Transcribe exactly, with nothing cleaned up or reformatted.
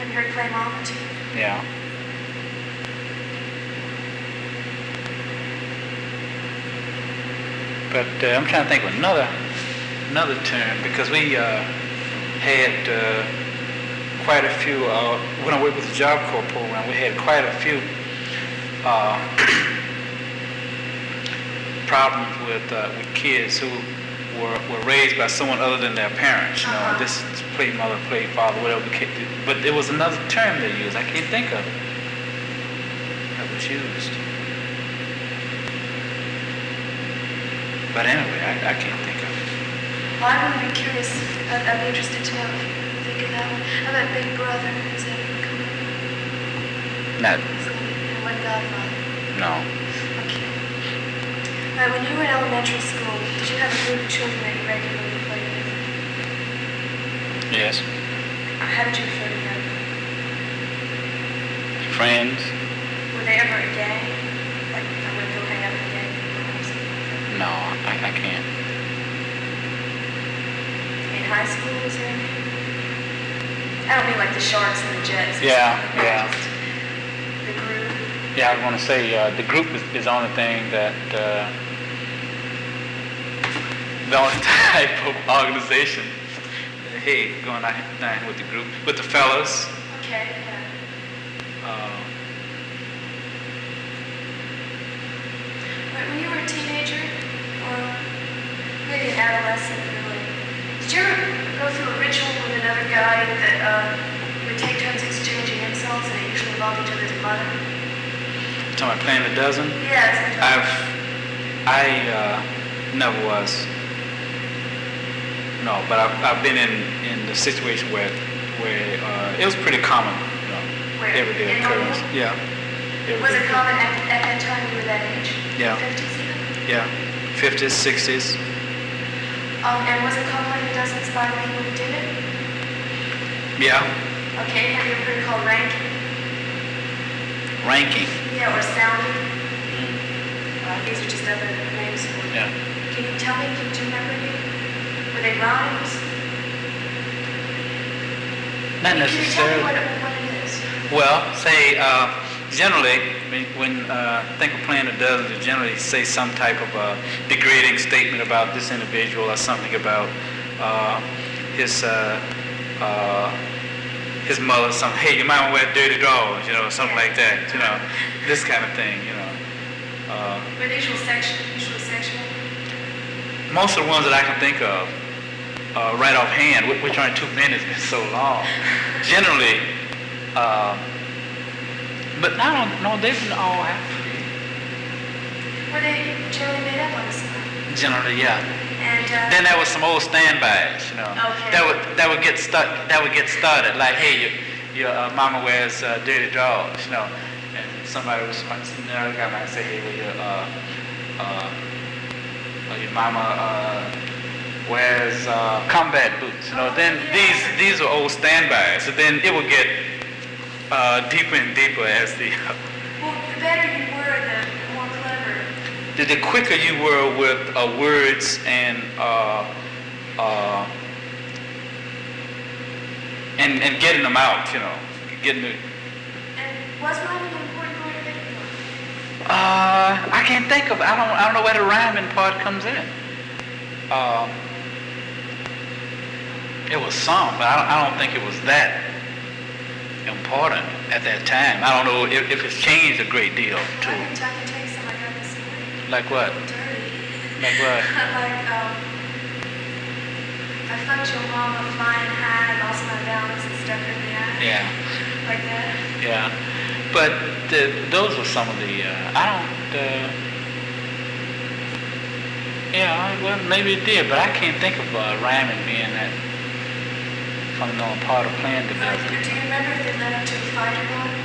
Have you heard Play Mama too? Yeah. But uh, I'm trying to think of another another term because we uh, had uh, quite a few. Uh, when I worked with the Job Corps program, we had quite a few uh, problems with uh, with kids who were, were raised by someone other than their parents. You know, uh-huh. this play mother, play father, whatever the kid. But there was another term they used. I can't think of it. That was used. But anyway, I, I can't think of it. Well, I would be curious. I'd, I'd be interested to know if you can think of that one. How about Big Brother? Has that ever come up? Not. And what Godfather? No. Okay. All right, when you were in elementary school, did you have a group of children that you regularly played with? Yes. How did you refer to them? Friends. Were they ever a gang? Like, I would go hang out with a gang or something like that? No, I, I can't. In high school, was there any? I don't mean like the Sharks and the Jets. Yeah, Or yeah. just the group. Yeah, I was going to say uh, the group is, is the only thing that, uh, the only type of organization. Hey, going out down with the group, with the fellas. Okay, yeah. Uh, But when you were a teenager, or maybe an adolescent, really, did you ever go through a ritual with another guy that uh, would take turns exchanging insults and it usually involved each other's mother? you talking about playing the dozen? Yes. I've, I uh, never was. No, but I've, I've been in, in the situation where where uh, it was pretty common, you know, Where? everyday In occurrence. Hollywood? Yeah. Was everyday it common at, at that time you were that age? Yeah. fifties even? Yeah, fifties, sixties. Um, and was it common it doesn't inspire people who did it? Yeah, Okay, have you ever heard it called ranking? ranking. Yeah, or sounding? Mm, Uh, these are just other names for it. yeah. Can you tell me, can you remember any? Were they rhymes? Not Can you tell me necessarily. what it, what it is? Well, say uh, generally when, when uh, think of playing a dozen, you generally say some type of uh, degrading statement about this individual or something about uh, his uh, uh, his mother. Something. Hey, your mama wear dirty drawers, you know, something like that. You know, this kind of thing. You know. Uh, Were they usually sexual? Usually sexual? most of the ones that I can think of, uh, right offhand, which, which aren't too many, it's been so long. Generally. Uh, But I don't know, they didn't all have to be. Were they generally made up on the spot? Generally, yeah. And uh, Then there was some old standbys, you know. Okay. That would that would get stuck. That would get started. Like, hey, your your uh, mama wears uh, dirty drawers, you know. And somebody was, another guy might say, hey, well, your uh, uh, well, your mama uh, wears uh, combat boots, you know. Oh, Then yeah. these these are old standbys. So then it would get uh, deeper and deeper as the well, the better you were, the more clever. the, the quicker you were with uh, words and uh, uh, and and getting them out, you know, getting the. And was rhyming an important part of it? Uh, I can't think of. I don't. I don't know where the rhyming part comes in. Um, it was some, but I don't, I don't think it was that important at that time. I don't know if, if it's changed a great deal I too. can, I can tell you something I got this morning. Like what? Dirty. Like what? like, um, I fucked your mom up flying high, lost my balance and stuck her in the eye. Yeah. Like that. Yeah, but the, those were some of the. Uh, I don't. Uh, yeah, well, maybe it did, but I can't think of uh, rhyming being that fundamental part of playing the Like, dozen. do you remember if they led up to a fight or not?